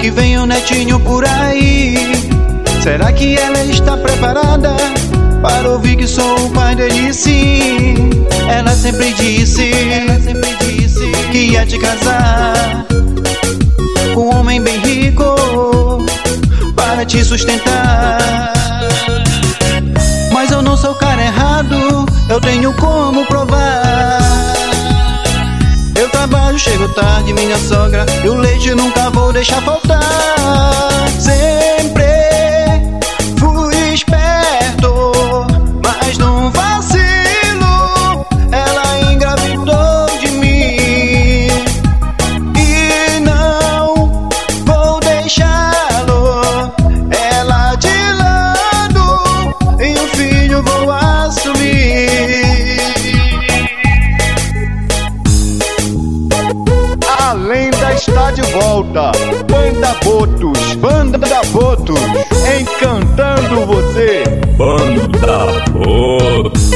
que vem um netinho por aí. Será que ela está preparada para ouvir que sou o pai dele? Sim, ela sempre disse que ia te casar com um homem bem rico para te sustentar. Mas eu não sou o cara errado, eu tenho como provar. Eu trabalho, chego tarde, minha sogra, e o leite nunca vou deixar faltar. Sempre fui esperto, mas num vacilo ela engravidou de mim. E não vou deixá-lo, ela de lado, e o filho vou assumir. A lenda está de volta. Banda Botos, encantando você. Banda Botos.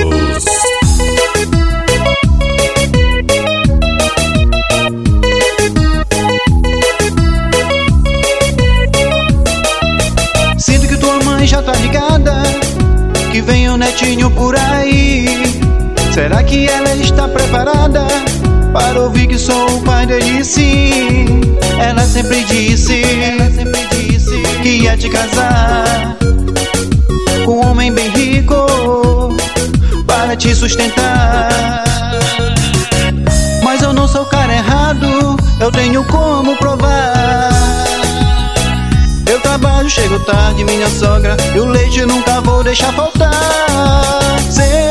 Sinto que tua mãe já tá ligada, que vem um netinho por aí. Será que ela está preparada para ouvir que sou o pai dele? Sim, ela sempre disse que ia te casar com um homem bem rico para te sustentar. Mas eu não sou o cara errado, eu tenho como provar. Eu trabalho, chego tarde, minha sogra, e o leite nunca vou deixar faltar.